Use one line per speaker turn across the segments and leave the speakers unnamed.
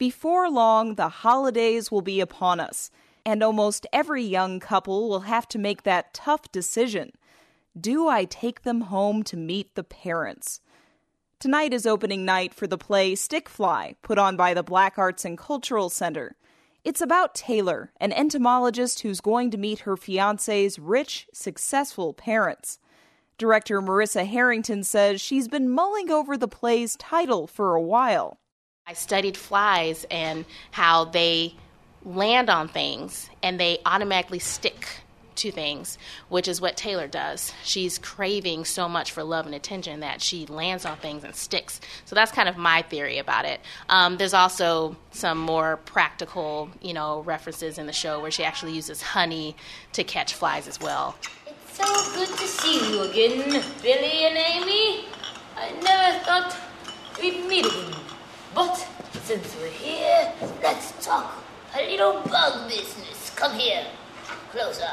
Before long, the holidays will be upon us, and almost every young couple will have to make that tough decision. Do I take them home to meet the parents? Tonight is opening night for the play Stick Fly, put on by the Black Arts and Cultural Center. It's about Taylor, an entomologist who's going to meet her fiancé's rich, successful parents. Director Marissa Harrington says she's been mulling over the play's title for a while.
I studied flies and how they land on things and they automatically stick to things, which is what Taylor does. She's craving so much for love and attention that she lands on things and sticks. So that's kind of my theory about it. There's also some more practical, references in the show where she actually uses honey to catch flies as well.
It's so good to see you again, Billy and Amy. I never thought we'd meet again. But since we're here, let's talk a little bug business. Come here. Closer.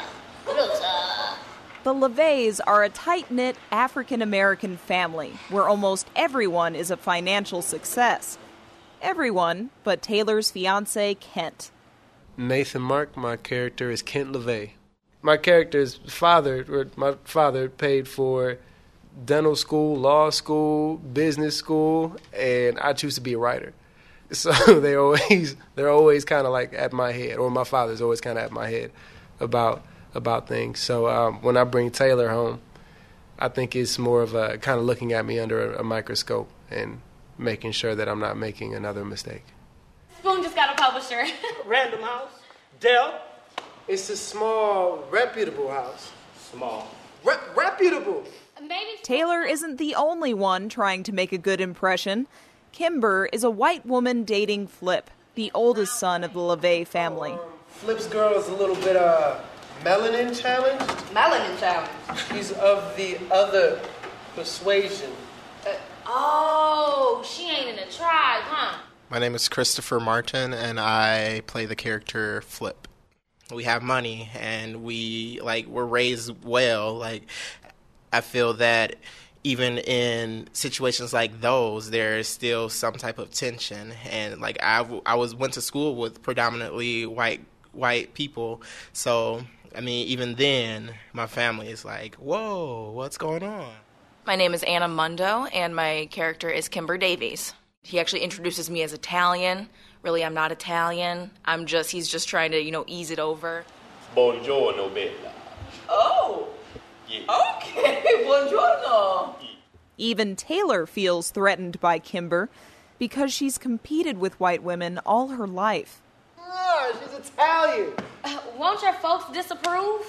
The LeVays are a tight-knit African-American family where almost everyone is a financial success. Everyone but Taylor's fiancé, Kent.
Nathan Mark, my character, is Kent LeVay. My character's my father paid for dental school, law school, business school, and I choose to be a writer. So they're always kind of like at my head, or my father's always kind of at my head about things. So when I bring Taylor home, I think it's more of a kind of looking at me under a microscope and making sure that I'm not making another mistake.
Spoon just got a publisher.
Random House? Dell? It's a small, reputable house. Small. Reputable!
Taylor isn't the only one trying to make a good impression. Kimber is a white woman dating Flip, the oldest son of the LeVay family.
Flip's girl is a little bit melanin challenge.
Melanin challenge.
She's of the other persuasion.
She ain't in the tribe, huh?
My name is Christopher Martin, and I play the character Flip. We have money, and we're raised well. I feel that even in situations like those, there is still some type of tension. And went to school with predominantly white people, so even then, my family is like, whoa, what's going on?
My name is Anna Mundo, and my character is Kimber Davies. He actually introduces me as Italian. Really, I'm not Italian. He's just trying to, ease it over.
Buongiorno, Bella.
Oh, yeah. Okay, buongiorno.
Even Taylor feels threatened by Kimber because she's competed with white women all her life.
She's Italian.
Won't your folks disapprove?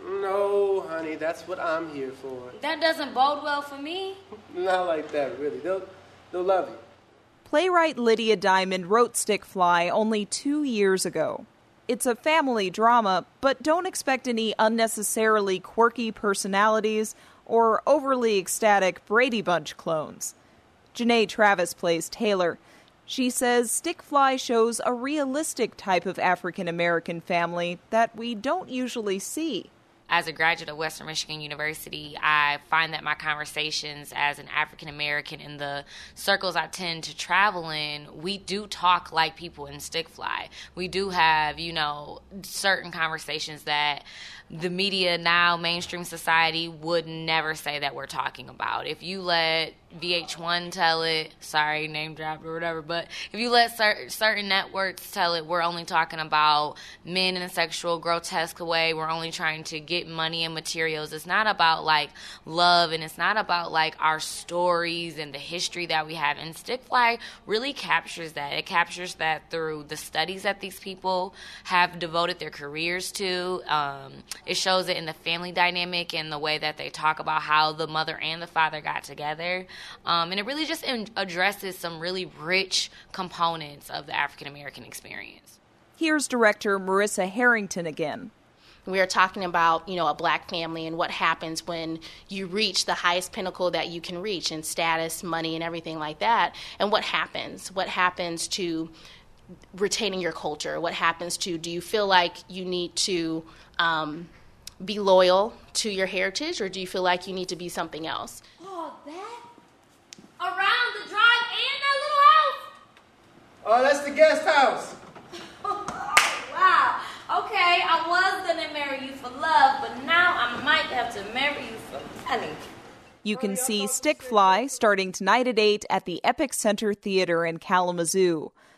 No, honey, that's what I'm here for.
That doesn't bode well for me.
Not like that, really. They'll love you.
Playwright Lydia Diamond wrote Stick Fly only 2 years ago. It's a family drama, but don't expect any unnecessarily quirky personalities or overly ecstatic Brady Bunch clones. Janae Travis plays Taylor. She says Stick Fly shows a realistic type of African-American family that we don't usually see.
As a graduate of Western Michigan University, I find that my conversations as an African American in the circles I tend to travel in, we do talk like people in Stick Fly. We do have, certain conversations that the media now, mainstream society, would never say that we're talking about. If you let VH1 tell it, sorry, name dropped or whatever, but if you let certain networks tell it, we're only talking about men in a sexual, grotesque way. We're only trying to get money and materials. It's not about, love, and it's not about, our stories and the history that we have. And Stick Fly really captures that. It captures that through the studies that these people have devoted their careers to. It shows it in the family dynamic and the way that they talk about how the mother and the father got together. And it really just addresses some really rich components of the African-American experience.
Here's director Marissa Harrington again.
We are talking about, a black family and what happens when you reach the highest pinnacle that you can reach in status, money, and everything like that. And what happens? What happens to retaining your culture? What happens to, do you feel like you need to be loyal to your heritage, or do you feel like you need to be something else?
Oh, that? Around the drive and that little house?
Oh, that's the guest house.
Wow. Okay, I was gonna marry you for love, but now I might have to marry you for money.
You can see Stick Fly starting tonight at 8 at the Epic Center Theater in Kalamazoo.